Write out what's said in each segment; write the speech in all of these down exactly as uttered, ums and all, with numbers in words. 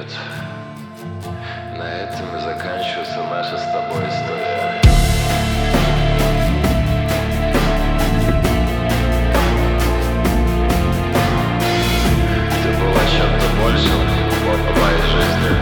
На этом и заканчивается наша с тобой история. Ты была чем-то большим в моей жизни.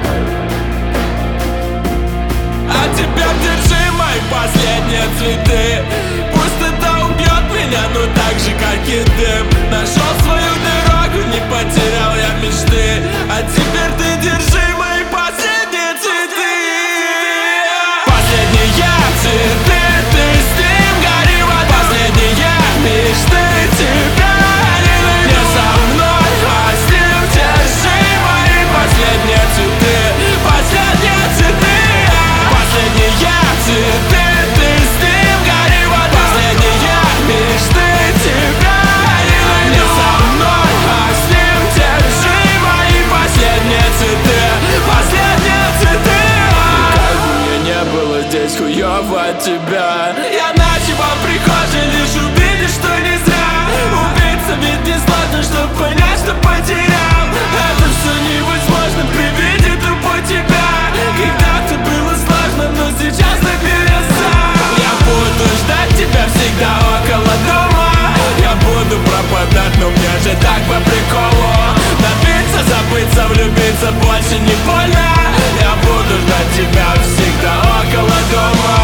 А теперь держи мои последние цветы. Пусть это убьет меня, но так же, как и дым. Нашел свою дорогу, не потерял я мечты. А теперь ты держи мои последние цветы. Последние цветы, ты с ним гори в аду. Последние мечты тебя не не со мной, а с ним держи мои последние цветы. Последние цветы. Последние цветы, ты с ним гори в аду. Последние мечты тебя не не со мной, а с ним держи мои последние цветы. Последние цветы. Как бы мне не было здесь хуёво от тебя, я ночевал в прихожей, лишь увидишь, что не зря. Убиться ведь не сложно, чтоб понять, что потерял. Это все невозможно при виде тупо тебя. Когда-то было сложно, но сейчас ты перестал. Я буду ждать тебя всегда около дома. Я буду пропадать, но мне же так по приколу. Напиться, забыться, влюбиться больше не больно. Я буду ждать тебя всегда около дома.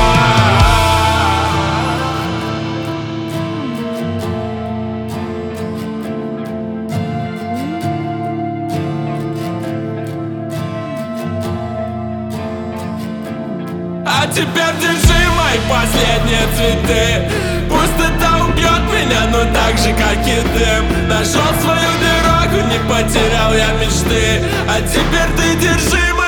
А теперь держи мои последние цветы. Пусть это убьет меня, но так же, как и дым. Нашел свою дорогу, не потерял я мечты. А теперь ты держи мои